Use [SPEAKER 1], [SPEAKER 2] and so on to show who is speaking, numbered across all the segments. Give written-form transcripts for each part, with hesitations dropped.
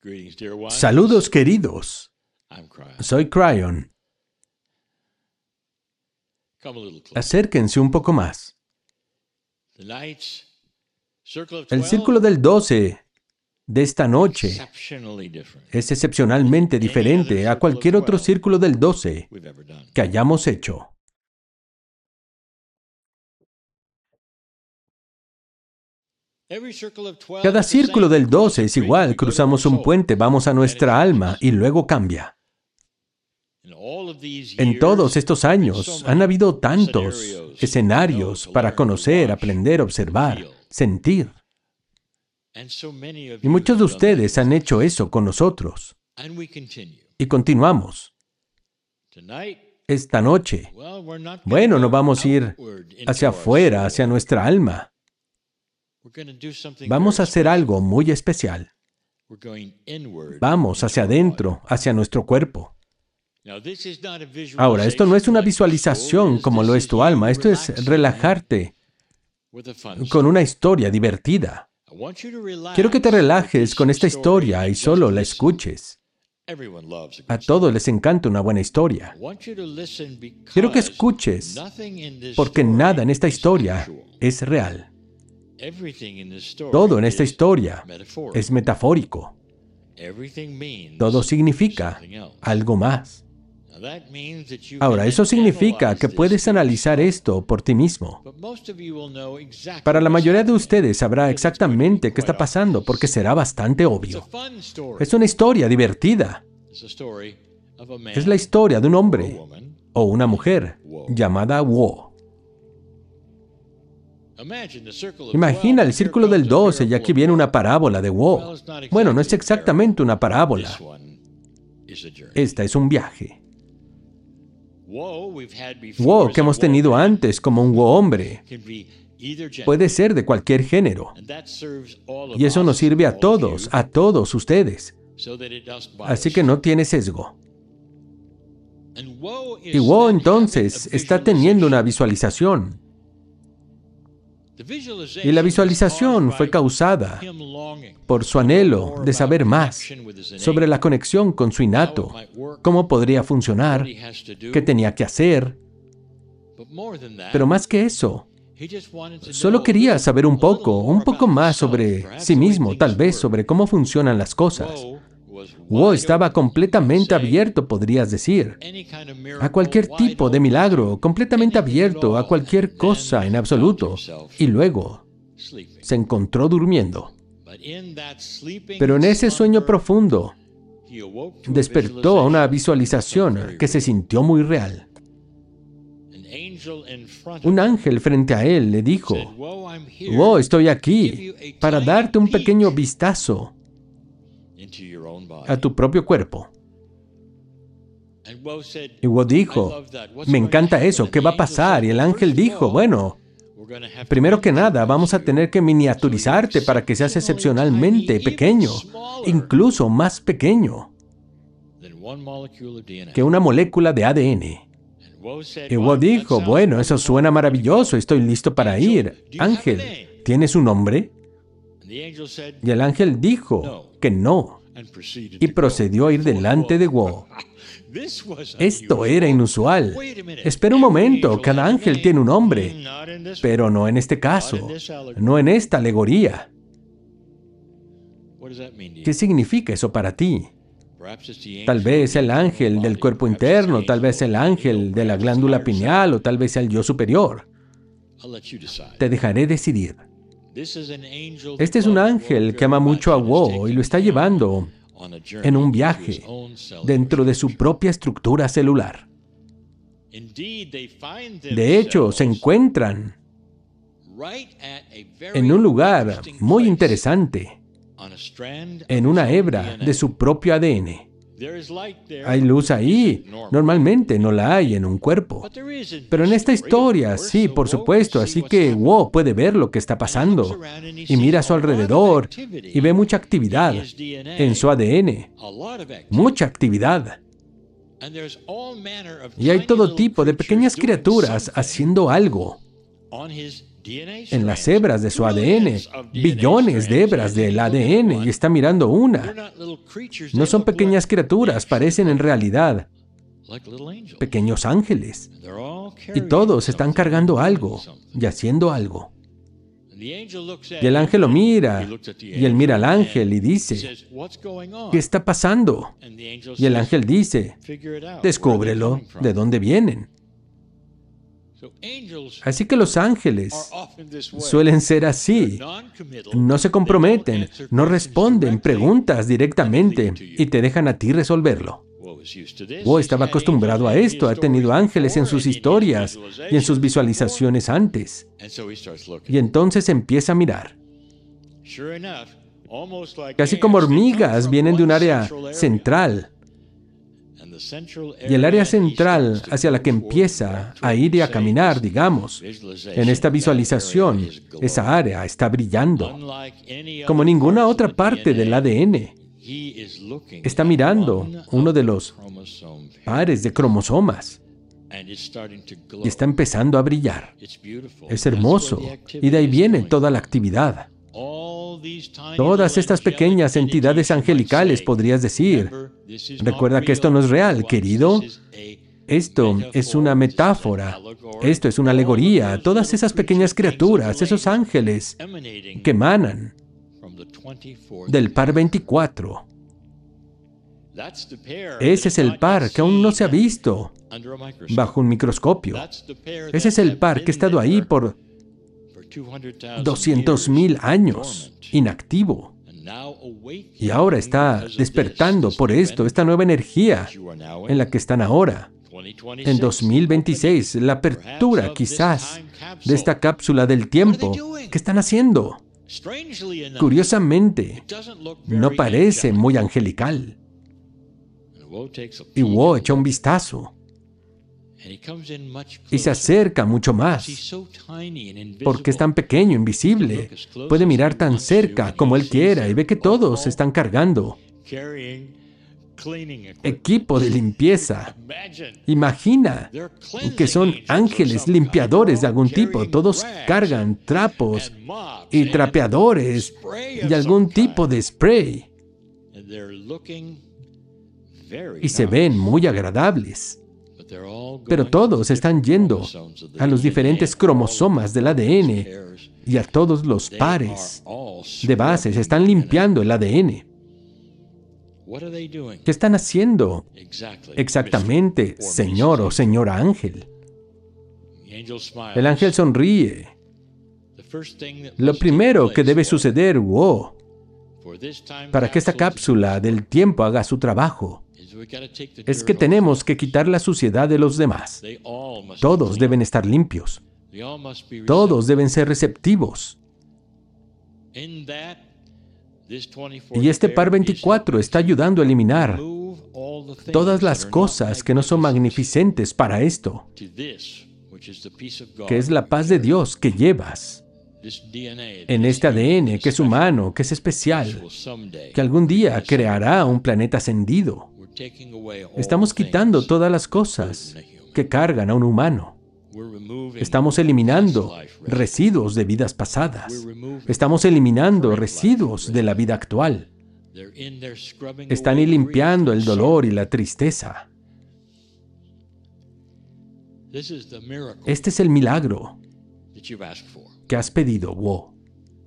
[SPEAKER 1] Saludos, queridos. Soy Cryon. Acérquense un poco más. El círculo del 12 de esta noche es excepcionalmente diferente a cualquier otro círculo del 12 que hayamos hecho. Cada círculo del 12 es igual, cruzamos un puente, vamos a nuestra alma y luego cambia. En todos estos años han habido tantos escenarios para conocer, aprender, observar, sentir. Y muchos de ustedes han hecho eso con nosotros. Y continuamos. Esta noche, bueno, no vamos a ir hacia afuera, hacia nuestra alma. Vamos a hacer algo muy especial. Vamos hacia adentro, hacia nuestro cuerpo. Ahora, esto no es una visualización como lo es tu alma. Esto es relajarte con una historia divertida. Quiero que te relajes con esta historia y solo la escuches. A todos les encanta una buena historia. Quiero que escuches, porque nada en esta historia es real. Todo en esta historia es metafórico. Todo significa algo más. Ahora, eso significa que puedes analizar esto por ti mismo. Para la mayoría de ustedes sabrá exactamente qué está pasando porque será bastante obvio. Es una historia divertida. Es la historia de un hombre o una mujer llamada Wo. Imagina el círculo del 12 y aquí viene una parábola de Wo. Bueno, no es exactamente una parábola. Esta es un viaje. Wo que hemos tenido antes como un Wo hombre puede ser de cualquier género. Y eso nos sirve a todos ustedes. Así que no tiene sesgo. Y Wo entonces está teniendo una visualización. Y la visualización fue causada por su anhelo de saber más sobre la conexión con su innato, cómo podría funcionar, qué tenía que hacer. Pero más que eso, solo quería saber un poco más sobre sí mismo, tal vez sobre cómo funcionan las cosas. Wo estaba completamente abierto, podrías decir, a cualquier tipo de milagro, completamente abierto a cualquier cosa en absoluto. Y luego se encontró durmiendo. Pero en ese sueño profundo, despertó a una visualización que se sintió muy real. Un ángel frente a él le dijo, Wo, estoy aquí para darte un pequeño vistazo a tu propio cuerpo. Y Wo dijo, me encanta eso, ¿qué va a pasar? Y el ángel dijo, bueno, primero que nada, vamos a tener que miniaturizarte para que seas excepcionalmente pequeño, incluso más pequeño que una molécula de ADN. Y Wo dijo, bueno, eso suena maravilloso, estoy listo para ir. Ángel, ¿tienes un nombre? Y el ángel dijo que no, y procedió a ir delante de Wo. Esto era inusual. Espera un momento, cada ángel tiene un nombre, pero no en este caso, no en esta alegoría. ¿Qué significa eso para ti? Tal vez el ángel del cuerpo interno, tal vez el ángel de la glándula pineal o tal vez el yo superior. Te dejaré decidir. Este es un ángel que ama mucho a Wo y lo está llevando en un viaje dentro de su propia estructura celular. De hecho, se encuentran en un lugar muy interesante, en una hebra de su propio ADN. Hay luz ahí. Normalmente no la hay en un cuerpo. Pero en esta historia, sí, por supuesto. Así que Wo puede ver lo que está pasando. Y mira a su alrededor y ve mucha actividad en su ADN. Mucha actividad. Y hay todo tipo de pequeñas criaturas haciendo algo en las hebras de su ADN, billones de hebras del ADN, y está mirando una. No son pequeñas criaturas, parecen en realidad pequeños ángeles. Y todos están cargando algo y haciendo algo. Y el ángel lo mira, y él mira al ángel y dice, ¿qué está pasando? Y el ángel dice, descúbrelo, ¿de dónde vienen? Así que los ángeles suelen ser así. No se comprometen, no responden preguntas directamente y te dejan a ti resolverlo. Wo estaba acostumbrado a esto, ha tenido ángeles en sus historias y en sus visualizaciones antes. Y entonces empieza a mirar. Casi como hormigas vienen de un área central. Y el área central hacia la que empieza a ir y a caminar, digamos, en esta visualización, esa área está brillando. Como ninguna otra parte del ADN. Está mirando uno de los pares de cromosomas y está empezando a brillar. Es hermoso. Y de ahí viene toda la actividad. Todas estas pequeñas entidades angelicales, podrías decir. Recuerda que esto no es real, querido. Esto es una metáfora. Esto es una alegoría. Todas esas pequeñas criaturas, esos ángeles que emanan del par 24. Ese es el par que aún no se ha visto bajo un microscopio. Ese es el par que ha estado ahí por 200,000 años, inactivo. Y ahora está despertando por esto, esta nueva energía en la que están ahora. En 2026, la apertura quizás de esta cápsula del tiempo. ¿Qué están haciendo? Curiosamente, no parece muy angelical. Y Wo echa un vistazo y se acerca mucho más, porque es tan pequeño, invisible. Puede mirar tan cerca como él quiera y ve que todos están cargando equipo de limpieza. Imagina que son ángeles limpiadores de algún tipo. Todos cargan trapos y trapeadores y algún tipo de spray. Y se ven muy agradables. Pero todos están yendo a los diferentes cromosomas del ADN y a todos los pares de bases. Están limpiando el ADN. ¿Qué están haciendo? Exactamente, señor o señora ángel. El ángel sonríe. Lo primero que debe suceder, Wo, para que esta cápsula del tiempo haga su trabajo, es que tenemos que quitar la suciedad de los demás. Todos deben estar limpios. Todos deben ser receptivos. Y este par 24 está ayudando a eliminar todas las cosas que no son magnificentes para esto, que es la paz de Dios que llevas en este ADN, que es humano, que es especial, que algún día creará un planeta ascendido. Estamos quitando todas las cosas que cargan a un humano. Estamos eliminando residuos de vidas pasadas. Estamos eliminando residuos de la vida actual. Están limpiando el dolor y la tristeza. Este es el milagro que has pedido, Wo.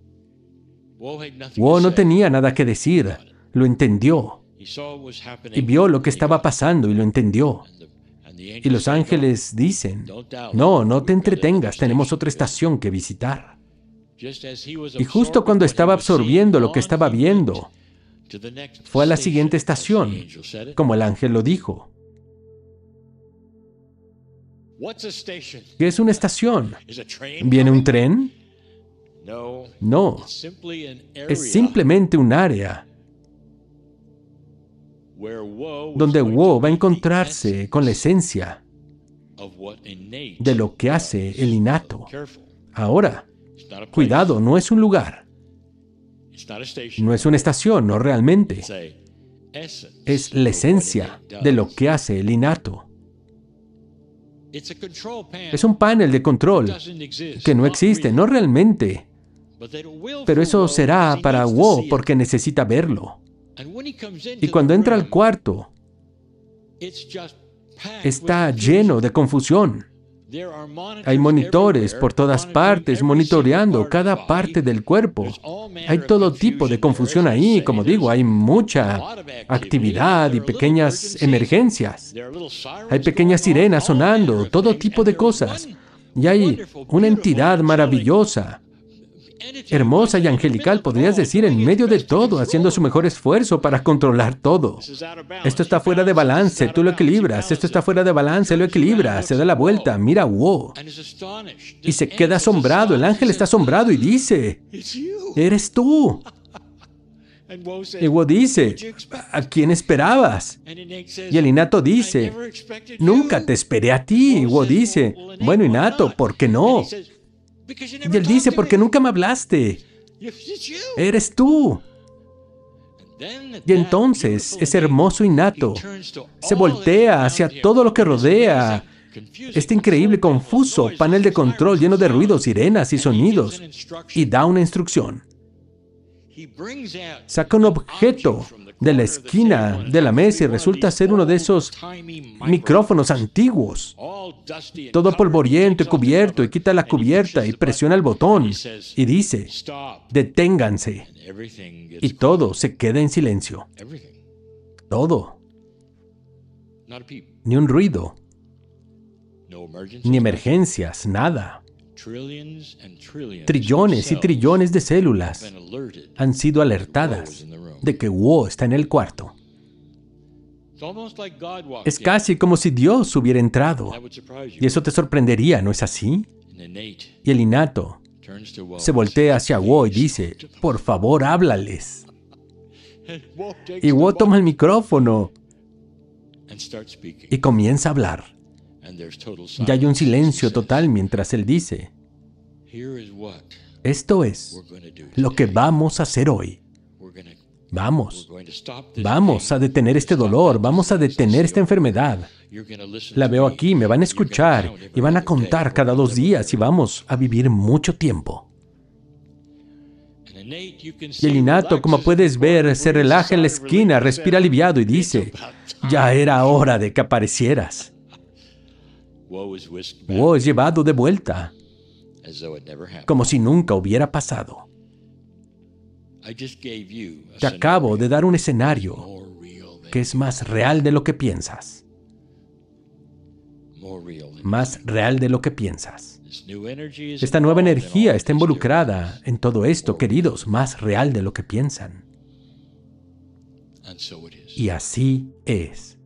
[SPEAKER 1] Wo no tenía nada que decir. Lo entendió. Y vio lo que estaba pasando y lo entendió. Y los ángeles dicen, no te entretengas, tenemos otra estación que visitar. Y justo cuando estaba absorbiendo lo que estaba viendo, fue a la siguiente estación, como el ángel lo dijo. ¿Qué es una estación? ¿Viene un tren? No, es simplemente un área donde Wo va a encontrarse con la esencia de lo que hace el innato. Ahora, cuidado, no es un lugar. No es una estación, no realmente. Es la esencia de lo que hace el innato. Es un panel de control que no existe, no realmente. Pero eso será para Wo porque necesita verlo. Y cuando entra al cuarto, está lleno de confusión. Hay monitores por todas partes monitoreando cada parte del cuerpo. Hay todo tipo de confusión ahí. Como digo, hay mucha actividad y pequeñas emergencias. Hay pequeñas sirenas sonando, todo tipo de cosas. Y hay una entidad maravillosa, hermosa y angelical, podrías decir, en medio de todo, haciendo su mejor esfuerzo para controlar todo. Esto está fuera de balance, tú lo equilibras. Esto está fuera de balance, lo equilibras. Se da la vuelta, mira, Wo. Y se queda asombrado. El ángel está asombrado y dice, eres tú. Y Wo dice, ¿a quién esperabas? Y el Inato dice, nunca te esperé a ti. Y Wo dice, bueno, Inato, ¿por qué no? Y él dice, porque nunca me hablaste. Eres tú. Y entonces ese hermoso Inato se voltea hacia todo lo que rodea. Este increíble, confuso panel de control lleno de ruidos, sirenas y sonidos. Y da una instrucción. Saca un objeto de la esquina de la mesa y resulta ser uno de esos micrófonos antiguos, todo polvoriento y cubierto, y quita la cubierta y presiona el botón y dice, deténganse. Y todo se queda en silencio. Todo. Ni un ruido. Ni emergencias, nada. Trillones y trillones de células han sido alertadas de que Wo está en el cuarto. Es casi como si Dios hubiera entrado. Y eso te sorprendería, ¿no es así? Y el Inato se voltea hacia Wo y dice, por favor, háblales. Y Wo toma el micrófono y comienza a hablar. Y hay un silencio total mientras él dice, esto es lo que vamos a hacer hoy. Vamos a detener este dolor, vamos a detener esta enfermedad. La veo aquí, me van a escuchar y van a contar cada 2 días y vamos a vivir mucho tiempo. Y el Inato, como puedes ver, se relaja en la esquina, respira aliviado y dice, ya era hora de que aparecieras. Wo es llevado de vuelta, como si nunca hubiera pasado. Te acabo de dar un escenario que es más real de lo que piensas. Más real de lo que piensas. Esta nueva energía está involucrada en todo esto, queridos, más real de lo que piensan. Y así es.